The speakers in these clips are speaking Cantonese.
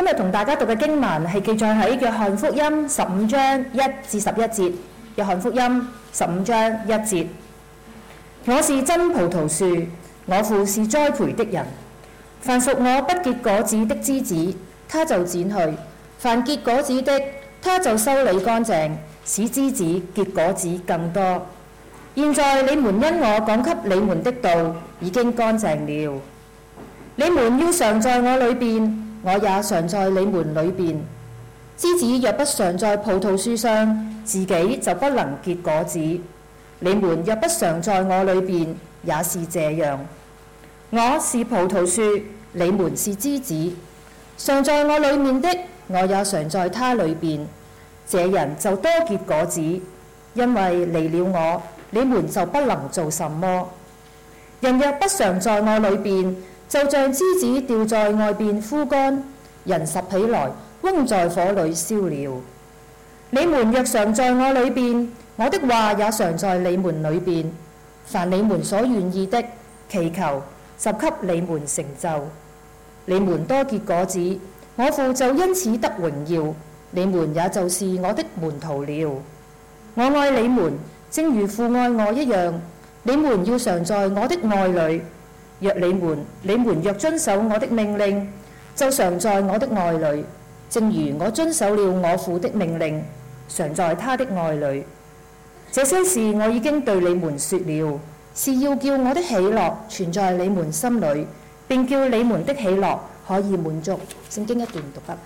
日同大家讀嘅經文係記載喺約翰福音15章1至11節。約翰福音15章1節：我是真葡萄樹，我父是栽培的人。凡屬我不結果子的枝子，他就剪去；凡結果子的，他就修理乾淨，使枝子結果子更多。現在你們因我講給你們的道已經乾淨了。你們要常在我裏邊，我也常在你們裏邊。枝子若不常在葡萄樹上，自己就不能結果子。你們若不常在我裏邊，也是這樣。我是葡萄樹，你們是枝子。常在我裏面的，我也常在他裏邊。這人就多結果子，因為離了我，你們就不能做什麼。人若不常在我裏邊，就像枝子掉在外邊枯乾，人拾起來，扔在火裏燒了。你們若常在我裏邊，我的話也常在你們裏邊。凡你們所願意的，祈求，就給你們成就。你們多結果子，我父就因此得榮耀。你們也就是我的門徒了。我愛你們，正如父愛我一樣。你們要常在我的愛裏。若你們若遵守我的命令，就常在我的愛裏，正如我遵守了我父的命令，常在他的愛裏。這些事我已經對你們說了，是要叫我的喜樂存在你們心裏，並叫你們的喜樂可以滿足。聖經一段讀畢。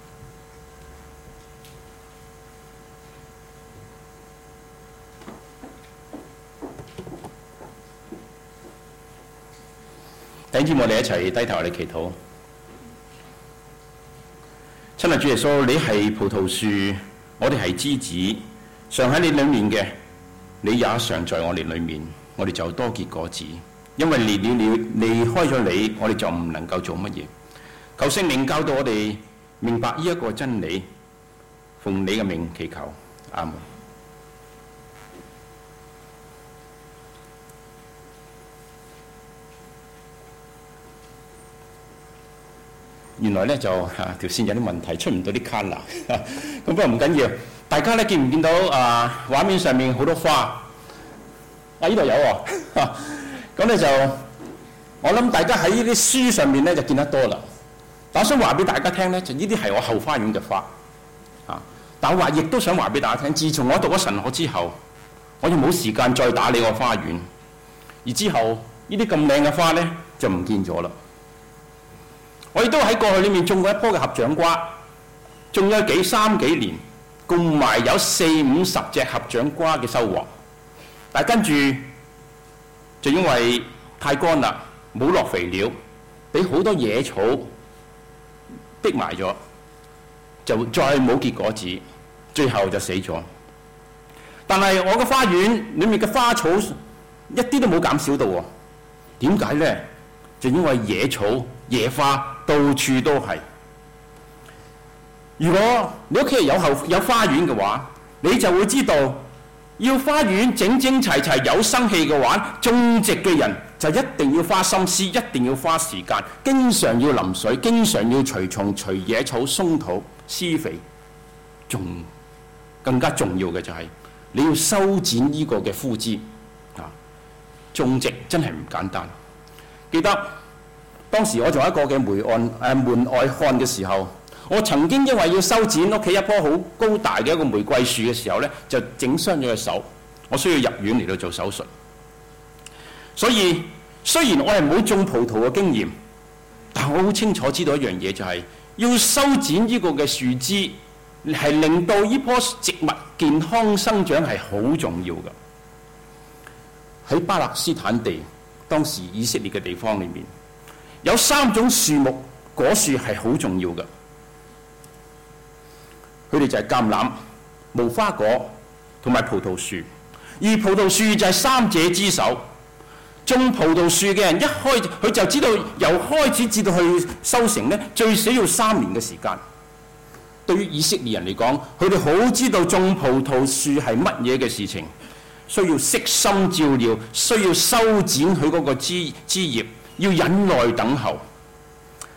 弟兄姊妹，我哋一齊低頭嚟祈禱。親愛主耶穌，你係葡萄樹，我哋係枝子，常喺你裏面嘅，你也常在我哋裏面，我哋就多結果子。因為離開咗你，我哋就唔能夠做乜嘢。求聖靈教導我哋明白呢一個真理，奉你嘅名祈求，阿門。原來咧就條線有啲問題，出唔到啲 colour， 咁不過唔緊要。大家咧見唔見到畫面上面好多花？呢度有喎。咁咧就我諗大家喺呢啲書上面咧就見得多啦。但我想話俾大家聽咧，就呢啲係我後花園嘅花。但我亦都想話俾大家聽，自從我讀咗神學之後，我就冇時間再打理我花園。而之後呢啲咁靚嘅花咧就唔見咗啦。我亦都喺過去裏面種過一棵嘅合掌瓜，種咗三幾年，共埋有40-50隻合掌瓜嘅收穫。但係跟住就因為太乾啦，冇落肥料，俾好多野草逼埋咗，就再冇結果子，最後就死咗。但係我嘅花園裏面嘅花草一啲都冇減少到喎。點解呢？就因為野草野花到處都係。如果你屋企有花園嘅話，你就會知道，要花園整整齊齊有生氣嘅話，種植嘅人就一定要花心思，一定要花時間，經常要淋水，經常要除蟲、除野草、鬆土、施肥。仲更加重要嘅就係你要修剪呢個嘅枯枝。種植真係唔簡單。記得當時我做一個嘅門外漢嘅時候，我曾經因為要修剪屋企一棵好高大嘅一個玫瑰樹嘅時候呢，就整傷咗隻手，我需要入院嚟到做手術。所以雖然我係冇種葡萄嘅經驗，但我好清楚知道一樣嘢，就係要修剪呢個嘅樹枝，係令到呢棵植物健康生長係好重要嘅。喺巴勒斯坦地，當時以色列嘅地方裏面，有3種樹木果樹係好重要嘅，佢哋就係橄欖、無花果同埋葡萄樹。而葡萄樹就係3者之首。種葡萄樹嘅人佢就知道由開始至到去收成呢，最少要3年嘅時間。對於以色列人嚟講，佢哋好知道種葡萄樹係乜嘢嘅事情。需要悉心照料，需要修剪佢嗰個枝葉，要忍耐等候。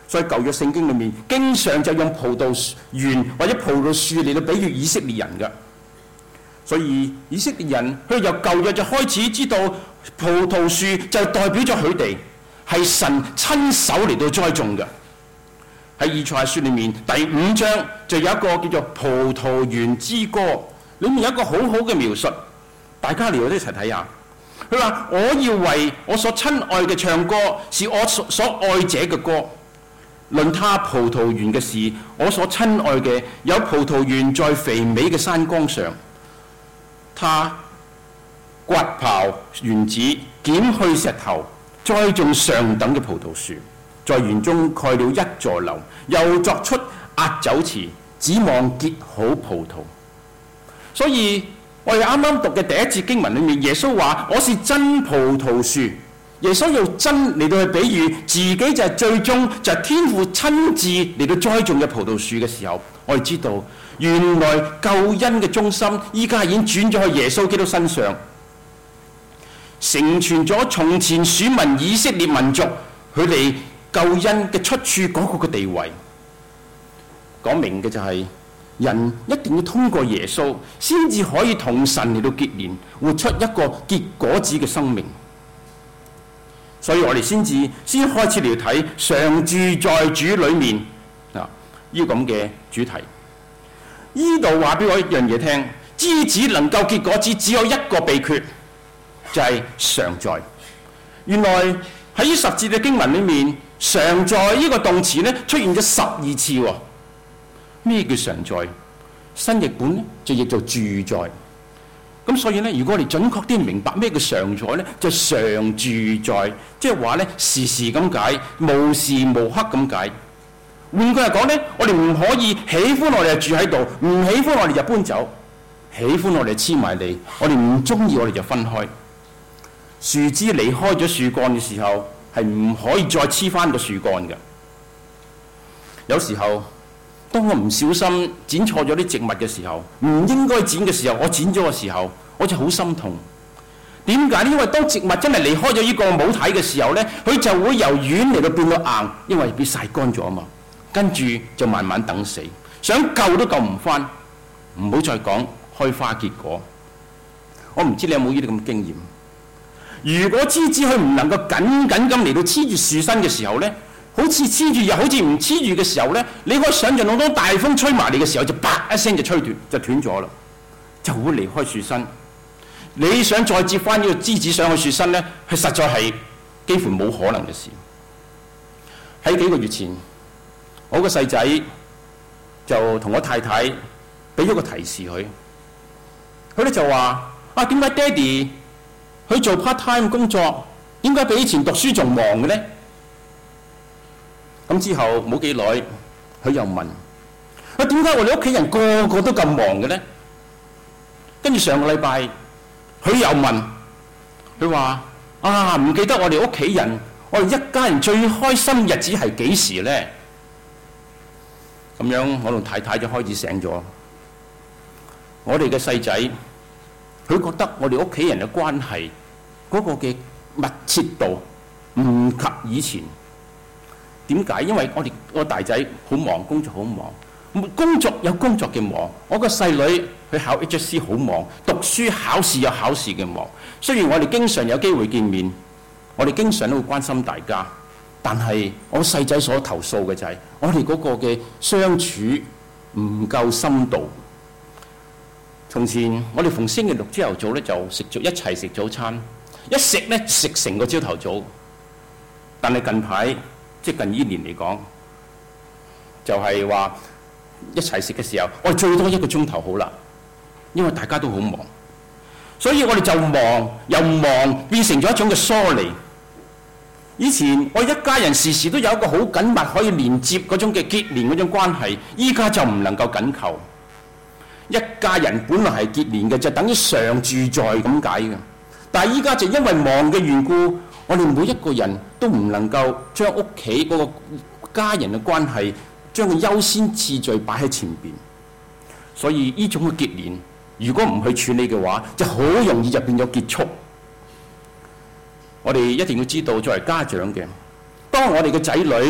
所以舊約聖經裏面經常就用葡萄園或者葡萄樹嚟到比喻以色列人嘅。所以以色列人佢由舊約就開始知道葡萄樹就代表咗佢哋係神親手嚟到栽種嘅。喺以賽亞書裏面第5章就有一個叫做葡萄園之歌，裏面有一個好好嘅描述，大家嚟到一齊睇下。佢話：我要為我所親愛嘅唱歌，是我所愛者嘅歌。論他葡萄園嘅事，我所親愛嘅有葡萄園在肥美嘅山崗上。他刮刨園子，剪去石頭，栽種上等嘅葡萄樹，在園中蓋了一座樓，又作出壓酒池，指望結好葡萄。所以我哋啱啱讀嘅第一節經文裏面，耶穌話：我是真葡萄樹。耶穌用真嚟到去比喻自己就係最終就係天父親自嚟到栽種嘅葡萄樹嘅時候，我哋知道原來救恩嘅中心依家已經轉咗去耶穌基督身上，成全咗從前選民以色列民族佢哋救恩嘅出處嗰個嘅地位。講明嘅就係人一定要通過耶穌先至可以同神嚟到結連，活出一個結果子嘅生命。所以我哋先開始嚟睇常住在主裏面啊，呢個咁嘅主題。呢度話俾我一樣嘢聽，枝子能夠結果子只有一個秘訣，就係常在。原來喺呢10節嘅經文裏面，常在呢個動詞呢出現咗12次喎。咩叫常在？新譯本呢就譯做住在。咁所以呢，如果我哋準確啲明白咩叫常在呢，就常住在，即係話呢時時咁解，無時無刻咁解。換句嚟講呢，我哋唔可以喜歡我哋就住喺度，唔喜歡我哋就搬走，喜歡我哋黐埋嚟，我哋唔中意我哋就分開。樹枝離開咗樹幹嘅時候，係唔可以再黐翻個樹幹嘅。有時候，當我唔小心剪錯咗啲植物嘅時候，唔應該剪嘅時候，我剪咗嘅時候，我就好心痛。點解呢？因為當植物真係離開咗呢個母體嘅時候呢，佢就會由軟嚟到變到硬，因為俾曬乾咗啊嘛。跟住就慢慢等死，想救都救唔翻。唔好再講開花結果。我唔知你有冇呢啲咁嘅經驗。如果枝子佢唔能夠緊緊咁嚟到黐住樹身嘅時候呢，好似黐住又好似唔黐住嘅時候呢，你可以想象到當大風吹埋嚟嘅時候，就啪一聲就吹斷，就斷咗啦，就會離開樹身。你想再接翻呢個枝子上去樹身呢，係實在係幾乎冇可能嘅事。喺幾個月前，我個細仔就同我太太俾咗個提示佢，佢咧就話：啊，點解爹哋佢做 part time 工作，點解比以前讀書仲忙嘅呢？咁之後冇幾耐，佢又問：啊，點解我哋屋企人個個都咁忙嘅呢？跟住上個禮拜，佢又問，佢話：啊，唔記得我哋屋企人，我哋一家人最開心日子係幾時呢？咁樣我同太太就開始醒咗。我哋嘅細仔，佢覺得我哋屋企人嘅關係嗰個嘅密切度唔及以前。點解？因為我大仔好忙，工作好忙，工作有工作嘅忙。我個細女去考 HSC 好忙，讀書考試有考試嘅忙。雖然我哋經常有機會見面，我哋經常都會關心大家，但係我細仔所投訴嘅就係我哋嗰個嘅相處唔夠深度。從前我哋逢星期六朝頭早咧就一齊食早餐，一食咧食成個朝頭早。但係近排即係近呢年嚟講，就係話一齊食嘅時候，我哋最多1個鐘頭好啦，因為大家都好忙，所以我哋就忙由忙變成咗一種嘅疏離。以前我一家人時時都有一個好緊密可以連接嗰種嘅結連嗰種關係，依家就唔能夠緊扣。一家人本來係結連嘅，就等於常住在咁解嘅。但係依家就因為忙嘅緣故，我哋每一個人都唔能夠將屋企嗰個家人嘅關係，將個優先次序擺喺前邊。所以呢種嘅結連，如果唔去處理嘅話，就好容易就變咗結束。我哋一定要知道，作為家長嘅，當我哋嘅仔女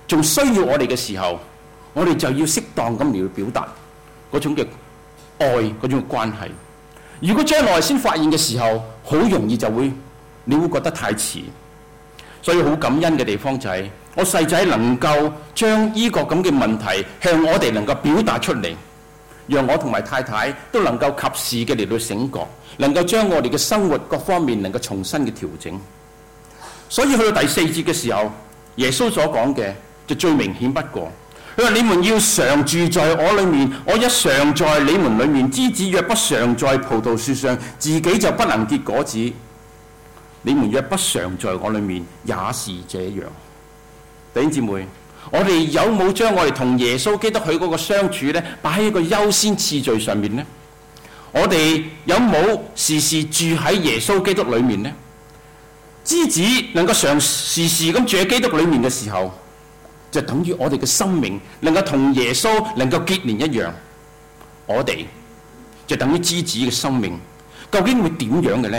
仲需要我哋嘅時候，我哋就要適當咁嚟去表達嗰種嘅愛，嗰種嘅關係。如果將來先發現嘅時候，好容易你會覺得太遲。所以好感恩嘅地方就係，我細仔能夠將呢個咁嘅問題向我哋能夠表達出嚟，讓我同埋太太都能夠及時嘅嚟到醒覺，能夠將我哋嘅生活各方面能夠重新嘅調整。所以去到第4節嘅時候，耶穌所講嘅就最明顯不過。佢話：你們要常住在我裏面，我一常在你們裏面。枝子若不常在葡萄樹上，自己就不能結果子。你們若不常在我裏面，也是這樣。弟兄姊妹，我哋有冇將我哋同耶穌基督佢嗰個相處呢，擺喺一個優先次序上面呢？我哋有冇時時住喺耶穌基督裏面呢？枝子能夠常時時咁住喺基督裏面嘅時候，就等於我哋嘅生命能夠同耶穌能夠結連一樣。我哋就等於枝子嘅生命，究竟會點樣嘅呢？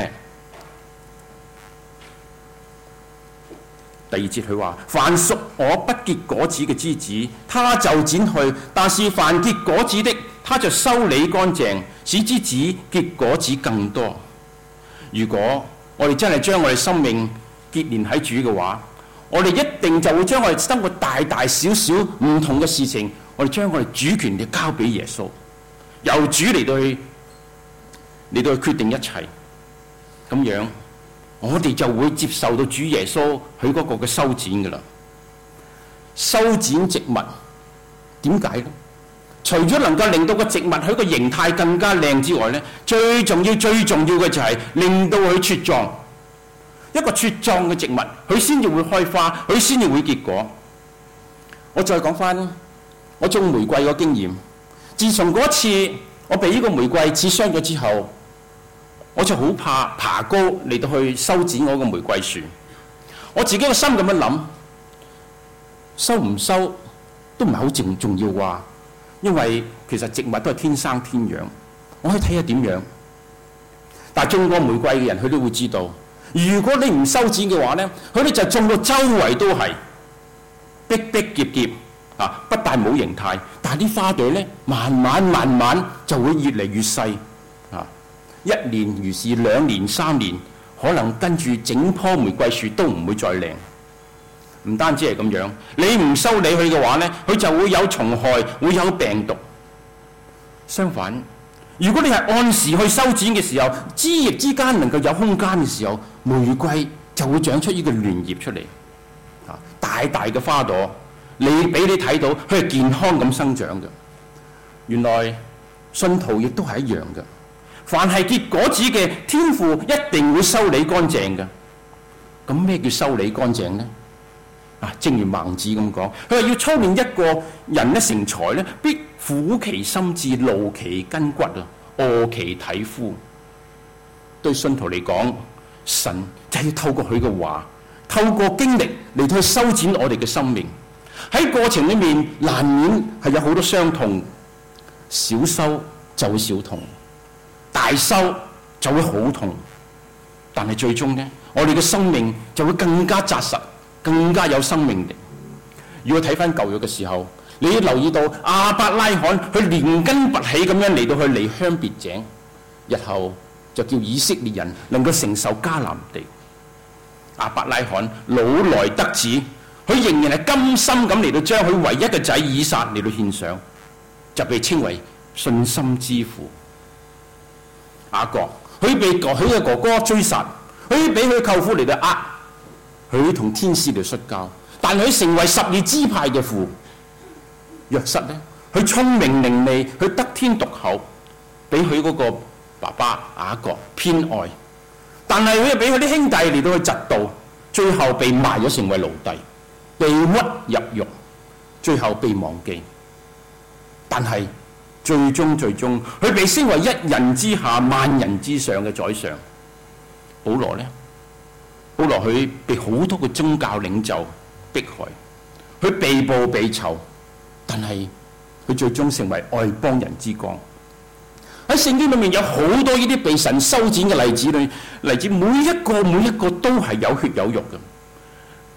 第2節佢話：凡屬我不結果子嘅枝子，他就剪去；但是凡結果子的，他就修理乾淨，使枝子結果子更多。如果我哋真係將我哋生命結連喺主嘅話，我哋一定就會將我哋生活大大小小唔同嘅事情，我哋將我哋主權嘅交俾耶穌，由主嚟到去決定一切。咁樣我哋就會接受到主耶穌佢嗰個嘅修剪噶啦。修剪植物點解呢？除咗能夠令到個植物佢個形態更加靚之外呢，最重要嘅就係令到佢茁壯。一個茁壯嘅植物，佢先至會開花，佢先至會結果。我再講翻我種玫瑰嘅經驗。自從嗰次我被呢個玫瑰刺傷咗之後，我就好怕爬高嚟到去修剪我個玫瑰樹。我自己個心咁樣諗，修唔修都唔係好重要啩，因為其實植物都係天生天養，我可以睇下點樣。但係種過玫瑰嘅人，佢都會知道，如果你唔修剪嘅話呢，佢哋就種到周圍都係逼逼結結啊！不但冇形態，但係啲花朵呢，慢慢就會越嚟越細啊！一年如是，2年3年，可能跟住整棵玫瑰樹都唔會再靚。唔單止係咁樣，你唔修理佢嘅話呢，佢就會有蟲害，會有病毒。相反，如果你係按時去修剪嘅時候，枝葉之間能夠有空間嘅時候，玫瑰就會長出呢個嫩葉出嚟，大大嘅花朵，俾你睇到佢係健康咁生長嘅。原來信徒亦都係一樣嘅，凡係結果子嘅，天父一定會修理乾淨嘅。咁咩叫修理乾淨呢？正如孟子咁講，佢話要操練一個人呢成才呢，必苦其心志，勞其筋骨餓其體膚。對信徒嚟講，神就要透過佢嘅話，透過經歷嚟去修剪我哋嘅生命。喺過程裏面難免係有好多傷痛，小修就會小痛，大修就會好痛。但係最終呢，我哋嘅生命就會更加紮實，更加有生命力。如果睇翻舊約嘅時候，你要留意到亞伯拉罕佢連根拔起咁樣嚟到去離鄉別井，日後就叫以色列人能夠承受迦南地。亞伯拉罕老來得子，佢仍然係甘心咁嚟到將佢唯一嘅仔以撒嚟到獻上，就被稱為信心之父。雅各佢被佢嘅哥哥追殺，佢俾佢舅父嚟到佢同天使嚟摔跤，但佢成為12支派嘅父。約瑟呢，佢聰明伶俐，佢得天獨厚，俾佢嗰個爸爸雅各偏愛，但係佢又俾佢啲兄弟嚟到去嫉妒，最後被賣咗成為奴隸，被屈入獄，最後被忘記。但係最終，佢被升為一人之下萬人之上嘅宰相。保羅呢？保羅佢被好多個宗教領袖迫害，佢被捕被囚，但係佢最終成為外邦人之光。喺聖經裏面有好多呢啲被神修剪嘅例子，每一個都係有血有肉嘅。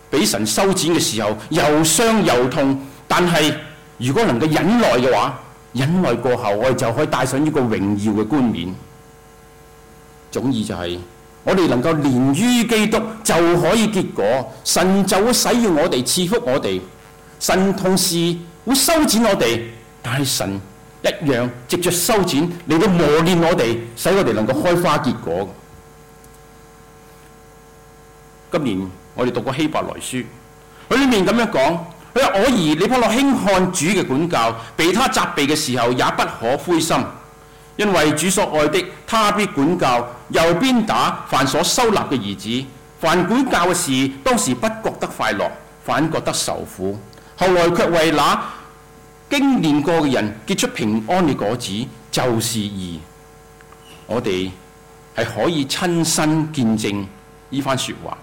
俾神修剪嘅時候又傷又痛，但係如果能夠忍耐嘅話，忍耐過後，我哋就可以戴上呢個榮耀嘅冠冕。總意就係、我哋能夠連於基督就可以結果，神就會使用我哋，賜福我哋。神同時會修剪我哋，但係神一樣藉着修剪嚟到磨練我哋，使我哋能夠開花結果。今年我哋讀過希伯來書，佢裏面咁樣講，佢話：我兒你不可輕看主嘅管教，被他責備嘅時候也不可灰心，因為主所愛的，他必管教，又鞭打凡所收納嘅兒子。凡管教嘅事，當時不覺得快樂，反覺得愁苦，後來卻為那經練過嘅人結出平安嘅果子，就是義。我哋係可以親身見證呢番說話。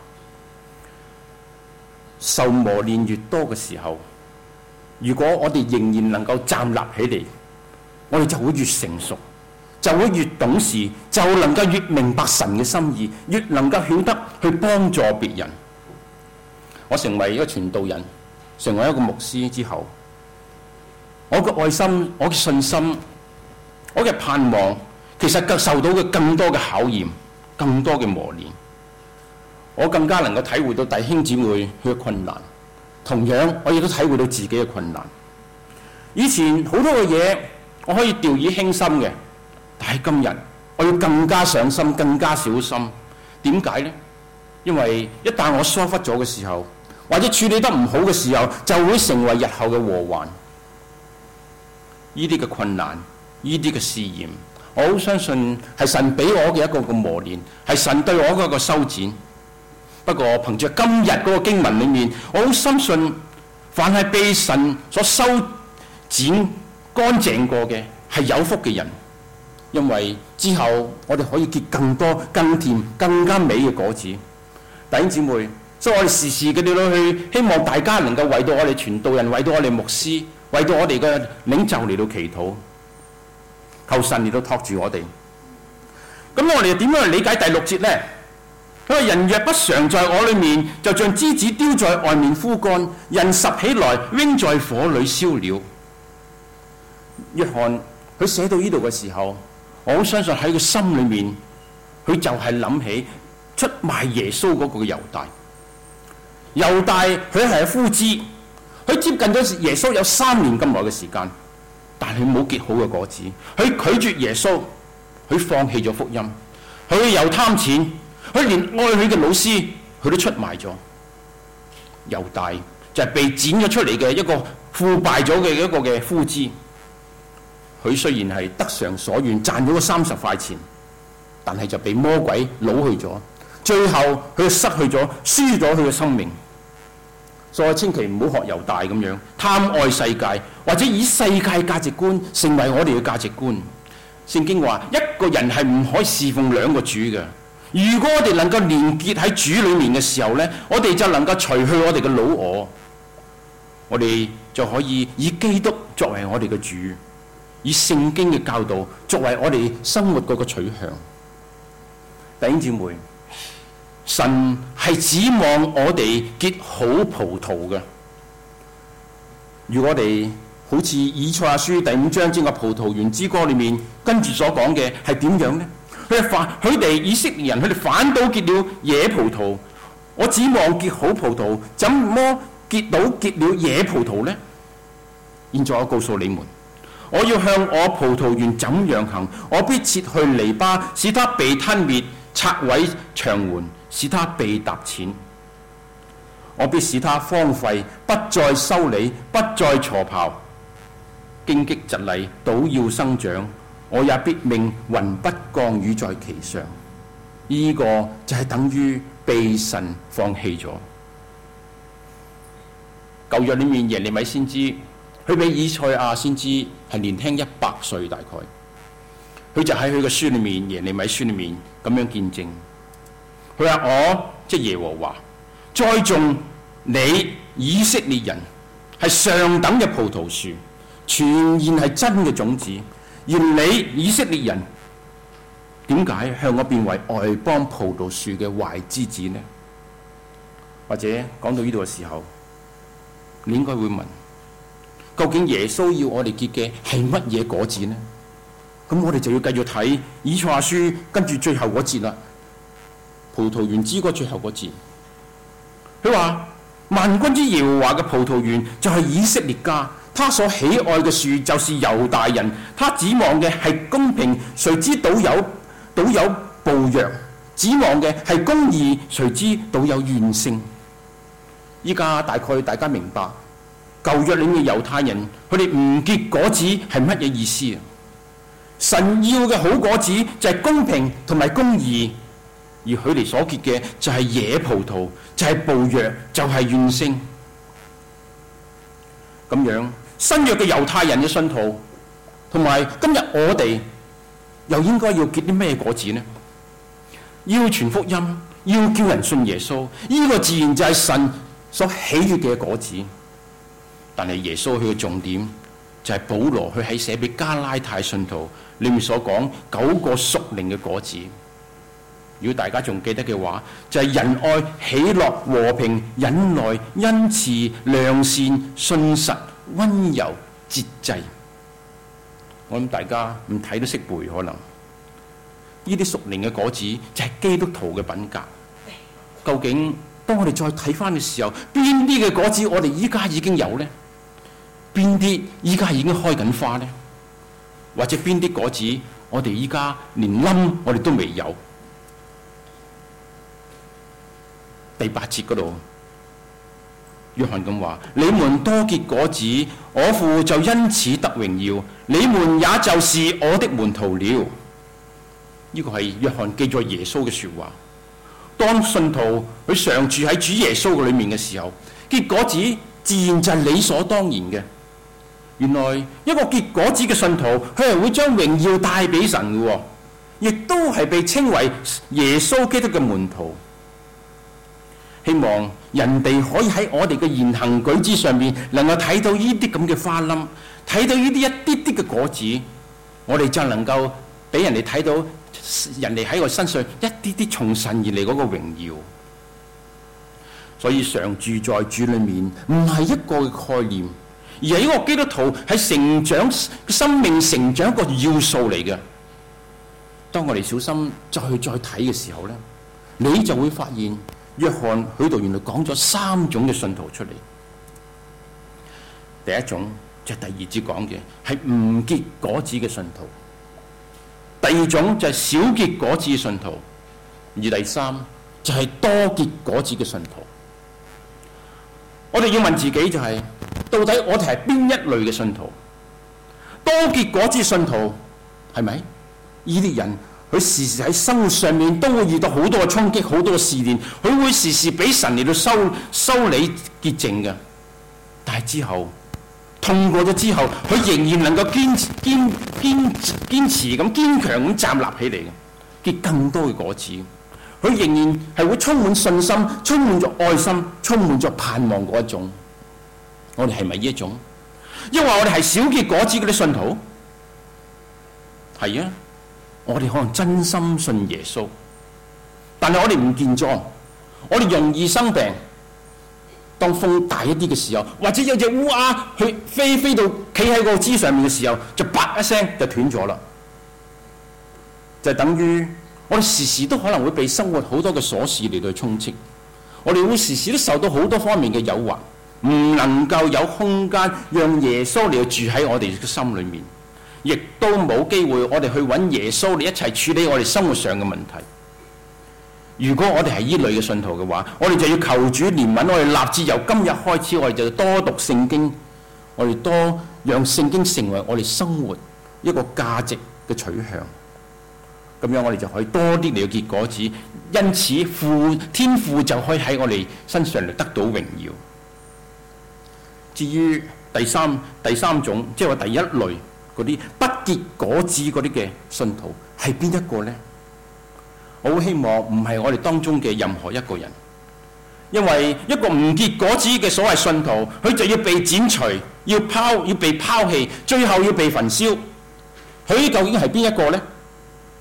受磨練越多嘅時候，如果我哋仍然能夠站立起嚟，我哋就會越成熟，就會越懂事，就能夠越明白神嘅心意，越能夠曉得去幫助別人。我成為一個傳道人，成為一個牧師之後，我嘅愛心、我嘅信心、我嘅盼望，其實受到嘅更多嘅考驗，更多嘅磨練。我更加能夠體會到弟兄姊妹佢嘅困難，同樣我亦都體會到自己嘅困難。以前好多嘅嘢我可以掉以輕心嘅，但係今日我要更加上心、更加小心。點解呢？因為一旦我疏忽咗嘅時候，或者處理得唔好嘅時候，就會成為日後嘅禍患。呢啲嘅困難，呢啲嘅試驗，我好相信係神俾我嘅一個嘅磨練，係神對我嘅一個修剪。不過憑着今日嗰個經文裏面，我好深信，凡係被神所修剪乾淨過嘅，係有福嘅人，因為之後我哋可以結更多、更甜、更加美嘅果子。弟兄姊妹，所以我哋時時嘅嚟到去，希望大家能夠為到我哋傳道人、為到我哋牧師、為到我哋嘅領袖嚟到祈禱，求神嚟到托住我哋。咁我哋點樣去理解第6節呢？佢話：人若不常在我裏面，就像枝子丟在外面枯乾，人拾起來扔在火裏燒了。約翰佢寫到呢度嘅時候，我好相信喺佢心裏面，佢就係諗起出賣耶穌嗰個嘅猶大。猶大佢係夫子，佢接近咗耶穌有3年咁耐嘅時間，但係佢冇結好嘅果子。佢拒絕耶穌，佢放棄咗福音，佢又貪錢。佢連愛佢嘅老師，佢都出賣咗。猶大就係被剪咗出嚟嘅一個腐敗咗嘅一個嘅夫子。佢雖然係得償所願，賺咗個30塊錢，但係就被魔鬼擄去咗。最後佢就失去咗，輸咗佢嘅生命。所以千祈唔好學猶大咁樣貪愛世界，或者以世界價值觀成為我哋嘅價值觀。聖經話一個人係唔可以侍奉2個主嘅。如果我哋能夠連結喺主裏面嘅時候呢，我哋就能夠除去我哋嘅老我，我哋就可以以基督作為我哋嘅主，以聖經嘅教導作為我哋生活嗰個取向。弟兄姊妹，神係指望我哋結好葡萄嘅。如果我哋好似以賽亞書第5章整個葡萄園之歌裏面跟住所講嘅係點樣呢？佢哋以色列人，佢哋反倒結了野葡萄。我指望結好葡萄，怎麼結了野葡萄呢？現在我告訴你們，我要向我葡萄園怎樣行，我必撤去籬笆，使它被吞滅；拆毀牆垣，使它被踏踐。我必使它荒廢，不再修理，不再鋤刨。荊棘蒺藜倒要生長。我也必命雲不降雨在其上。呢個就係等於被神放棄咗。舊約裏面耶利米先知，佢比以賽亞先知係年輕100歲大概。佢就喺佢嘅書裏面，耶利米書裏面咁樣見證。佢話：我即係耶和華栽種你以色列人係上等嘅葡萄樹，全然係真嘅種子。而你以色列人點解向我變為外邦葡萄樹嘅壞枝子呢？ 或者講到呢度嘅時候，你應該會問：究竟耶穌要我哋結嘅係乜嘢果子呢？咁我哋就要繼續睇以賽亞書跟住最後嗰節啦，葡萄園之歌最後嗰節。佢話：萬軍之耶和華嘅葡萄園就係以色列家，他所喜愛嘅樹就是猶大人，他指望嘅係公平，誰知倒有暴虐；指望嘅係公義，誰知倒有怨聲。依家大概大家明白舊約裏面嘅猶太人，佢哋唔結果子係乜嘢意思啊？神要嘅好果子就係公平同埋公義，而佢哋所結嘅就係野葡萄，就係暴虐，就係怨聲。咁樣新約嘅猶太人嘅信徒，同埋今日我哋又應該要結啲咩果子呢？要傳福音，要叫人信耶穌，呢個自然就係神所喜悅嘅果子。但係耶穌佢嘅重點就係保羅佢喺寫俾加拉太信徒裏面所講9個屬靈嘅果子。如果大家仲記得嘅話，就係仁愛、喜樂、和平、忍耐、恩慈、良善、信實、溫柔、節制。我諗大家唔睇都識背，可能呢啲屬靈嘅果子就係基督徒嘅品格。究竟當我哋再睇翻嘅時候，邊啲嘅果子我哋依家已經有呢？邊啲依家已經開緊花呢？或者邊啲果子我哋依家連冧我哋都未有？第8節嗰度，約翰咁話：你們多結果子，我父就因此得榮耀，你們也就是我的門徒了。呢個係約翰記載耶穌嘅說話。當信徒佢常住喺主耶穌嘅裏面嘅時候，結果子自然就係理所當然嘅。原來一個結果子嘅信徒，佢係會將榮耀帶俾神嘅，亦都係被稱為耶穌基督嘅門徒。希望人哋可以喺我哋嘅言行舉止上面，能夠睇到呢啲咁嘅花冧，睇到呢啲一啲啲嘅果子，我哋就能夠俾人哋睇到人哋喺我身上一啲啲從神而嚟嗰個榮耀。所以常住在主裏面唔係一個嘅概念，而係一個基督徒喺成長生命成長一個要素嚟嘅。當我哋小心再睇嘅時候咧，你就會發現約翰喺度原來講咗3種嘅信徒出嚟。第一種就係第2節講嘅，係唔結果子嘅信徒；第2種就係少結果子嘅信徒；而第3就係多結果子嘅信徒。我哋要問自己就係，到底我哋係邊一類嘅信徒？多結果子信徒係咪？呢啲人佢時時喺生活上面都會遇到好多嘅衝擊，好多嘅試煉，佢會時時俾神嚟到修理潔淨嘅。但係之後痛過咗之後，佢仍然能夠堅持咁堅強咁站立起嚟嘅，結更多嘅果子。佢仍然係會充滿信心，充滿咗愛心，充滿咗盼望嗰一種。我哋係咪呢一種？因為我哋係少結果子嗰啲信徒，係啊。我哋可能真心信耶穌，但係我哋唔健壯，我哋容易生病。當風大一啲嘅時候，或者有隻烏鴉去飛到企喺個枝上面嘅時候，就啪一聲就斷咗啦。就等於我哋時時都可能會被生活好多嘅瑣事嚟到充斥，我哋會時時都受到好多方面嘅誘惑，唔能夠有空間讓耶穌嚟住喺我哋嘅心裏面。亦都冇機會，我哋去揾耶穌嚟一齊處理我哋生活上嘅問題。如果我哋係依類嘅信徒嘅話，我哋就要求主憐憫，我哋立志由今日開始，我哋就多讀聖經，我哋多讓聖經成為我哋生活一個價值嘅取向。咁樣我哋就可以多啲嚟到結果子，因此天父就可以喺我哋身上嚟得到榮耀。至於第三種，即係話第一類嗰啲不結果子嗰啲嘅信徒係邊一個呢？我好希望唔係我哋當中嘅任何一個人，因為一個唔結果子嘅所謂信徒，佢就要被剪除，要被拋棄，最後要被焚燒。佢究竟係邊一個呢？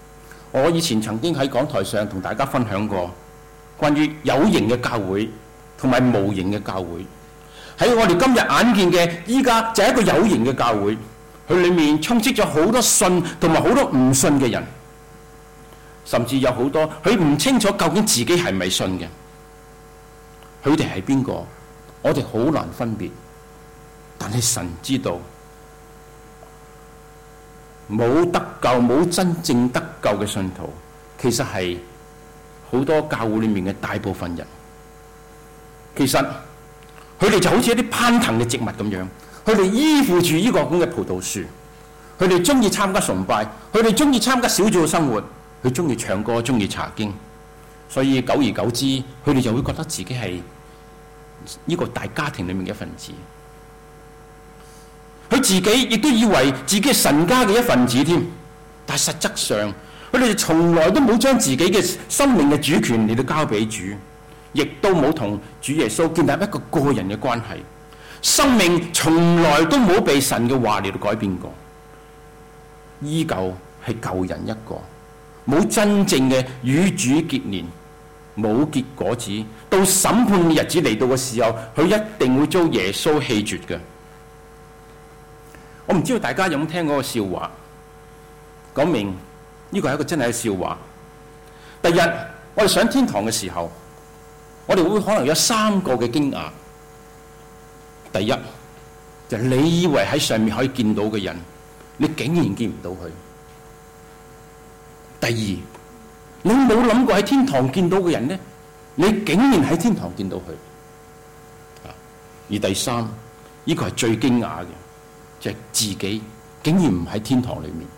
我以前曾經喺講台上同大家分享過關於有形嘅教會同埋無形嘅教會。喺我哋今日眼見嘅依家就係一個有形嘅教會，佢裏面充斥咗好多信同埋好多唔信嘅人，甚至有好多佢唔清楚究竟自己係咪信嘅。佢哋係邊個？我哋好難分別，但係神知道。冇得救、冇真正得救嘅信徒，其實係好多教會裏面嘅大部分人。其實佢哋就好似一啲攀藤嘅植物咁樣，佢哋依附住呢個咁嘅葡萄樹，佢哋中意參加崇拜，佢哋中意參加小組嘅生活，佢中意唱歌，中意查經，所以久而久之，佢哋就會覺得自己係呢個大家庭裏面嘅一份子。佢自己亦都以為自己係神家嘅一份子添，但係實質上，佢哋從來都冇將自己嘅生命嘅主權嚟到交俾主，亦都冇同主耶穌建立一個個人嘅關係。生命從來都冇被神嘅話嚟到改變過，依舊係舊人一個，冇真正嘅與主結連，冇結果子。到審判嘅日子嚟到嘅時候，佢一定會遭耶穌棄絕嘅。我唔知道大家有冇聽過個笑話，講明呢個係一個真係嘅笑話。第日我哋上天堂嘅時候，我哋會可能有3個嘅驚訝。第一就係你以為喺上面可以見到嘅人，你竟然見唔到佢。第二，你冇諗過喺天堂見到嘅人呢，你竟然喺天堂見到佢。而第三，呢個係最驚訝嘅，就係自己竟然唔喺天堂裏面。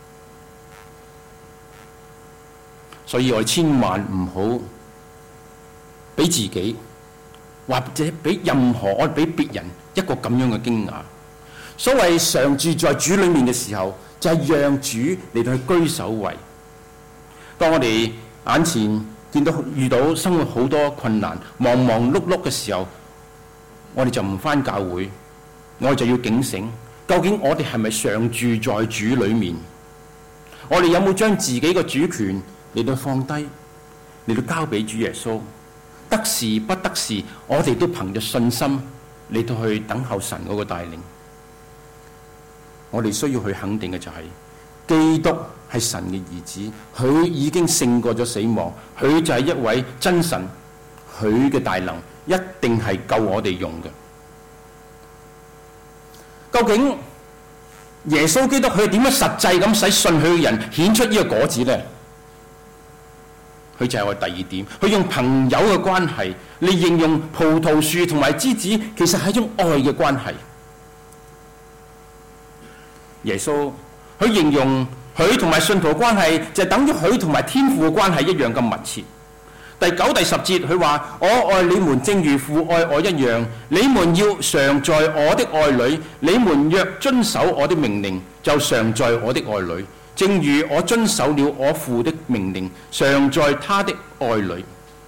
所以我哋千萬唔好俾自己或者俾任何我哋俾別人一個咁樣嘅驚訝。所謂常住在主裏面嘅時候，就係讓主嚟到去居首位。當我哋眼前遇到生活好多困難、忙忙碌碌嘅時候，我哋就唔返教會，我哋就要警醒，究竟我哋係咪常住在主裏面？我哋有冇將自己嘅主權嚟到放低，嚟到交俾主耶穌？得時不得時，我哋都憑着信心嚟到去等候神嗰個帶領。我哋需要去肯定嘅就係，基督係神嘅兒子，佢已經勝過咗死亡，佢就係一位真神，佢嘅大能一定係夠我哋用嘅。究竟耶穌基督佢點樣實際咁使信佢嘅人顯出呢個果子呢？佢就係我第二點，佢用朋友嘅關係嚟形容葡萄樹同埋枝子，其實係一種愛嘅關係。耶穌佢形容佢同埋信徒嘅關係，就等於佢同埋天父嘅關係一樣咁密切。第9、第10節佢話：我愛你們，正如父愛我一樣。你們要常在我的愛裏。你們若遵守我的命令，就常在我的愛裏。正如我遵守了我父的命令，常在他的愛裏。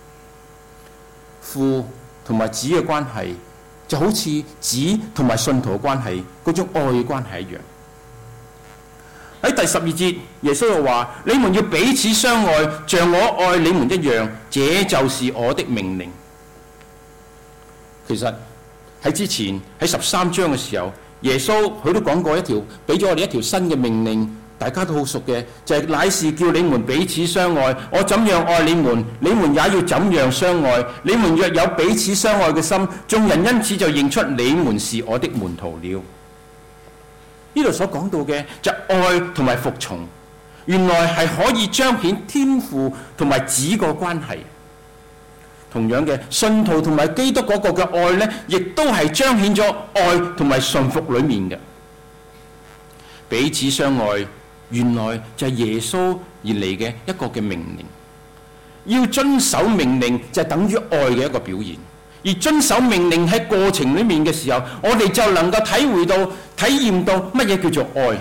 父同埋子嘅關係，就好似子同埋信徒嘅關係嗰種愛嘅關係一樣。喺第12節，耶穌又話：你們要彼此相愛，像我愛你們一樣，這就是我的命令。其實喺之前喺13章嘅時候，耶穌佢都講過俾咗我哋一條新嘅命令，大家都好熟嘅，就係乃是叫你們彼此相愛。我怎樣愛你們，你們也要怎樣相愛。你們若有彼此相愛嘅心，眾人因此就認出你們是我的門徒了。呢度所講到嘅就愛同埋服從，原來係可以彰顯天父同埋子個關係。同樣嘅，信徒同埋基督嗰個嘅愛呢，亦都係彰顯咗愛同埋順服裏面嘅。彼此相愛，原來就係耶穌而嚟嘅一個嘅命令。要遵守命令就係等於愛嘅一個表現。而遵守命令喺過程裏面嘅時候，我哋就能夠體驗到乜嘢叫做愛。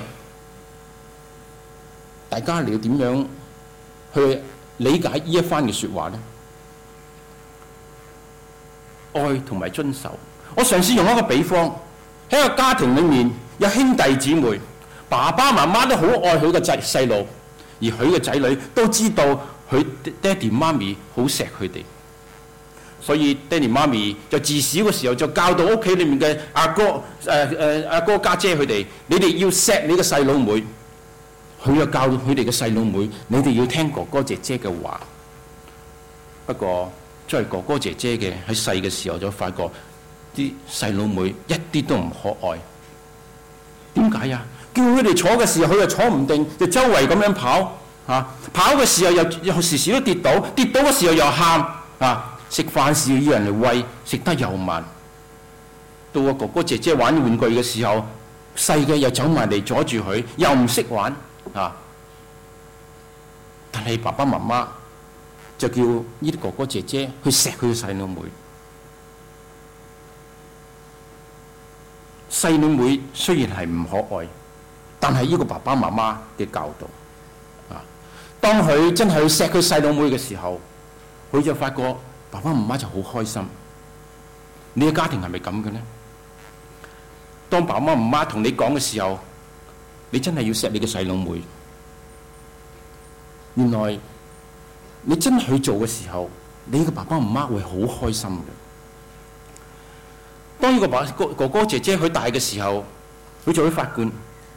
大家你要點樣去理解呢一番嘅說話呢？愛同埋遵守，我嘗試用一個比方，喺一個家庭裏面有兄弟姊妹，爸爸媽媽都好愛佢個細路，而佢嘅仔女都知道佢爹哋媽咪好錫佢哋。 所以爹哋媽咪就自小嘅時候就教導屋企裏面嘅阿哥家姐佢哋，你哋要錫你嘅細佬妹。佢又教佢哋嘅細佬妹，你哋要聽哥哥姐姐嘅話。不過作為哥哥姐姐嘅喺細嘅時候就發覺啲細佬妹一啲都唔可愛。點解啊？叫佢哋坐嘅時候，佢又坐唔定，就周圍咁樣跑跑嘅時候又時時都跌倒嘅時候又喊食飯時要人嚟餵，食得又慢。到個哥哥姐姐玩玩具嘅時候，細嘅又走埋嚟阻住佢，又唔識玩但係爸爸媽媽就叫呢啲哥哥姐姐去錫佢嘅細佬妹。細佬妹雖然係唔可愛，但係呢個爸爸媽媽嘅教導當佢真係去錫佢細佬妹嘅時候，佢就發覺爸爸媽媽就好開心。你嘅家庭係咪咁嘅呢？當爸爸媽媽同你講嘅時候，你真係要錫你嘅細佬妹。原來你真係去做嘅時候，你嘅爸爸媽媽會好開心嘅。當呢個哥哥姐姐佢大嘅時候，佢就會發現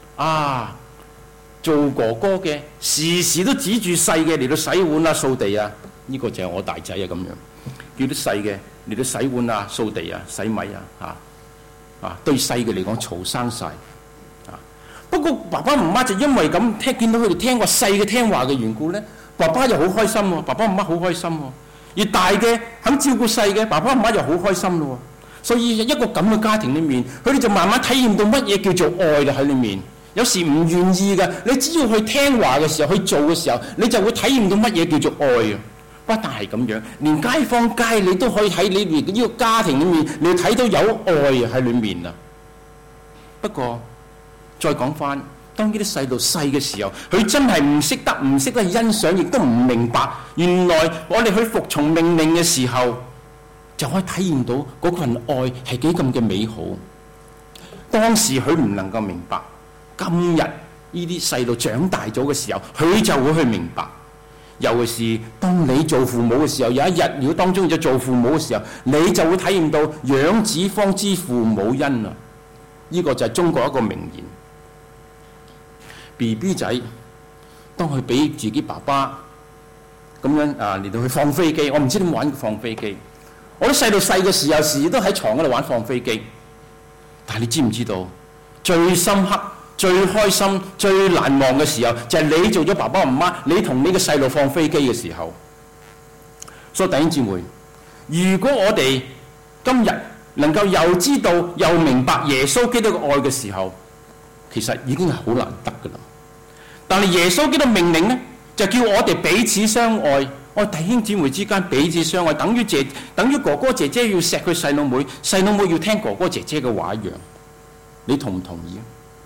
做哥哥嘅時時都指住細嘅嚟到洗碗掃地呢個就係我大仔咁樣，叫啲細嘅嚟到洗碗掃地洗米對細嘅嚟講嘈生晒。不過爸爸媽媽就因為咁見到佢哋聽話細嘅聽話嘅緣故咧，爸爸又好開心喎，爸爸媽媽好開心喎，而大嘅肯照顧細嘅，爸爸媽媽又好開心咯。所以一個咁嘅家庭裏面，佢哋就慢慢體驗到乜嘢叫做愛喺裏面。有時唔願意嘅，你只要去聽話嘅時候，去做嘅時候，你就會體驗到乜嘢叫做愛啊！不但係咁樣，連街坊街你都可以喺你呢個家庭裏面，你睇到有愛喺裏面啊！不過再講翻，當呢啲細路細嘅時候，佢真係唔識得欣賞，亦都唔明白，原來我哋去服從命令嘅時候，就可以體驗到嗰份愛係幾咁嘅美好。當時佢唔能夠明白，今日呢啲細路長大咗嘅時候，佢就會去明白。尤其是當你做父母嘅時候，有一日如果當中要做父母嘅時候，你就會體驗到養子方知父母恩啊！呢個就係中國一個名言。BB 仔當佢俾自己爸爸咁樣嚟到去放飛機，我唔知點玩放飛機。我啲細路細嘅時候，時時都喺床嗰度玩放飛機。但係你知唔知道，最深刻、最開心、最難忘嘅時候，就係你做咗爸爸媽媽，你同你嘅細路放飛機嘅時候。所以弟兄姊妹，如果我哋今日能夠又知道又明白耶穌基督嘅愛嘅時候，其實已經係好難得㗎啦。但係耶穌基督命令呢，就叫我哋彼此相愛。我弟兄姊妹之間彼此相愛，等於哥哥姐姐要錫佢細佬妹，細佬妹要聽哥哥姐姐嘅話一樣。你同唔同意？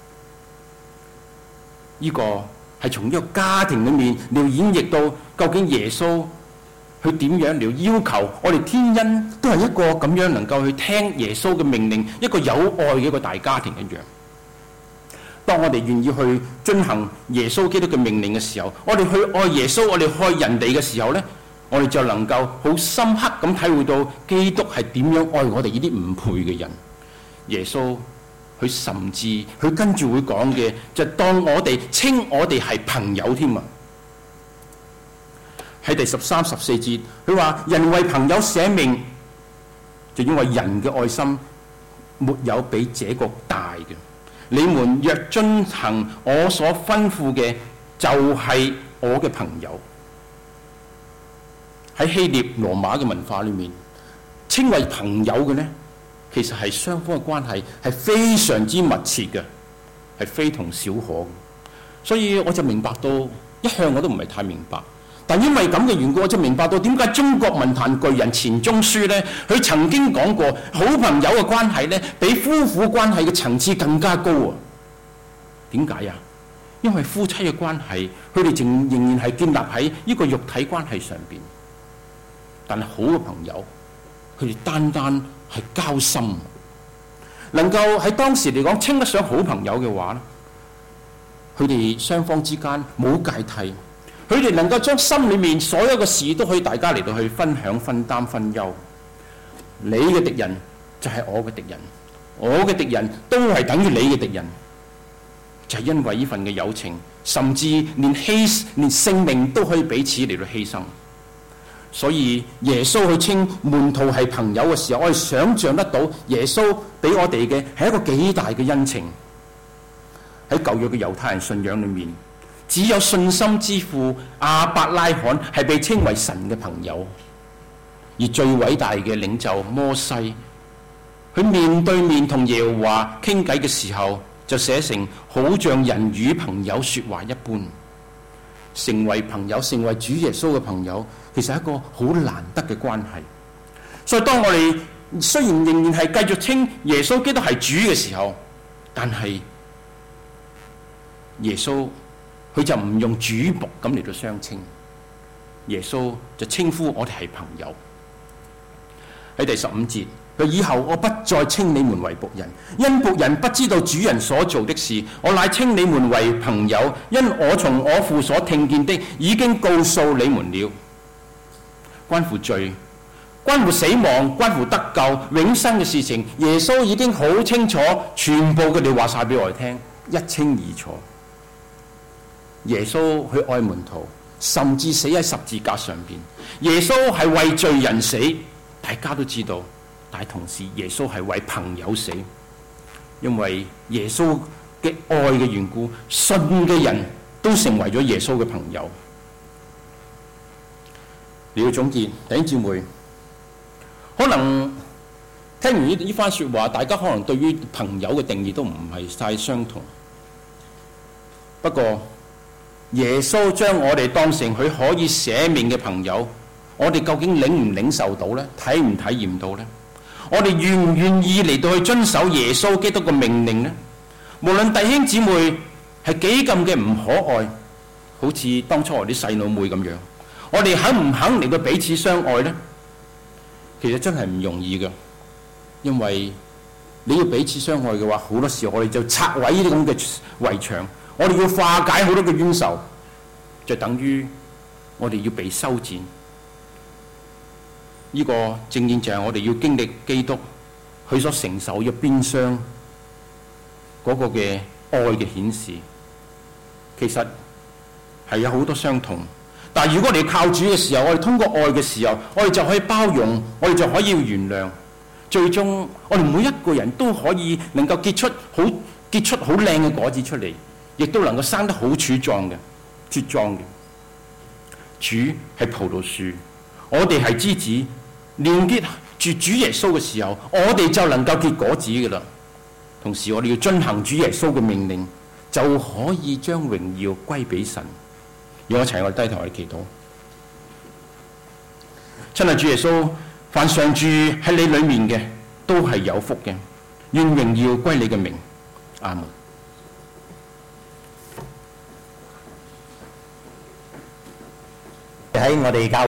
呢個係從呢個家庭裏面你要演繹到究竟耶穌佢點樣嚟要求我哋天恩都係一個咁樣能夠去聽耶穌嘅命令，一個有愛嘅一個大家庭一樣。當我哋願意去遵行耶穌基督嘅命令嘅時候，我哋去愛耶穌，我哋愛人哋嘅時候呢，我哋就能夠好深刻咁體會到基督係點樣愛我哋呢啲唔配嘅人。耶穌佢甚至佢跟住會講嘅就當我哋稱我哋係朋友添啊！喺第13、14節，佢話人為朋友捨命，就因為人嘅愛心沒有比這個大嘅。你們若遵行我所吩咐嘅，就係我嘅朋友。喺希臘羅馬嘅文化裏面，稱為朋友嘅呢，其實係雙方嘅關係係非常之密切嘅，係非同小可嘅。所以我就明白到，一向我都唔係太明白，但因為咁嘅緣故，我就明白到點解中國文壇巨人錢鍾書呢，佢曾經講過，好朋友嘅關係呢，比夫婦關係嘅層次更加高啊！點解啊？因為夫妻嘅關係，佢哋仍然係建立喺呢個肉體關係上邊，但係好嘅朋友，佢哋單單係交心，能夠喺當時嚟講稱得上好朋友嘅話咧，佢哋雙方之間冇芥蒂。佢哋能夠將心裏面所有嘅事都可以大家嚟到去分享、分擔、分憂。 你嘅敵人就係我嘅敵人，我嘅敵人都係等於你嘅敵人，就係因為呢份嘅友情，甚至連性命都可以彼此嚟到犧牲。所以耶穌去稱門徒係朋友嘅時候，我哋想象得到耶穌俾我哋嘅係一個幾大嘅恩情。喺舊約嘅猶太人信仰裏面，只有信心之父亞伯拉罕係被稱為神嘅朋友，而最偉大嘅領袖摩西，佢面對面同耶和華傾偈嘅時候，就寫成好像人與朋友說話一般。成為朋友，成為主耶穌嘅朋友，其實係一個好難得嘅關係。所以當我哋雖然仍然係繼續稱耶穌基督係主嘅時候，但係耶穌佢就唔用主僕咁嚟到相稱，耶穌就稱呼我哋係朋友。喺第15節，佢以後我不再稱你們為僕人，因僕人不知道主人所做的事，我乃稱你們為朋友，因我從我父所聽見的已經告訴你們了。關乎罪、關乎死亡、關乎得救、永生嘅事情，耶穌已經好清楚，全部佢哋話晒俾我哋聽，一清二楚。耶穌去愛門徒，甚至死喺十字架上邊。耶穌係為罪人死，大家都知道。但係同時，耶穌係為朋友死，因為耶穌嘅愛嘅緣故，信嘅人都成為咗耶穌嘅朋友。你要總結，弟兄姊妹，可能聽完呢番說話，大家可能對於朋友嘅定義都唔係太相同。不過耶穌將我哋當成佢可以捨命嘅朋友，我哋究竟領唔領受到呢？體唔體驗到呢？我哋願唔願意嚟到去遵守耶穌基督嘅命令呢？無論弟兄姊妹係幾咁嘅唔可愛，好似當初我啲細佬妹咁樣，我哋肯唔肯嚟到彼此相愛呢？其實真係唔容易嘅，因為你要彼此相愛嘅話，好多時候我哋就拆毀呢啲咁嘅圍牆，我哋要化解好多嘅冤仇，就等於我哋要被修剪。呢個正正就係我哋要經歷基督佢所承受嘅鞭傷嗰個嘅愛嘅顯示，其實係有好多相同。但係如果我哋靠主嘅時候，我哋通過愛嘅時候，我哋就可以包容，我哋就可以原諒。最終我哋每一個人都可以能夠結出好靚嘅果子出嚟，亦都能夠生得好茁壯嘅。主係葡萄樹，我哋係枝子，連結住主耶穌嘅時候，我哋就能夠結果子嘅啦。同時我哋要遵行主耶穌嘅命令，就可以將榮耀歸俾神。讓我一齊低頭嚟祈禱。親愛主耶穌，凡常住喺你裏面嘅都係有福嘅，願榮耀歸你嘅名。阿門。 喺我哋教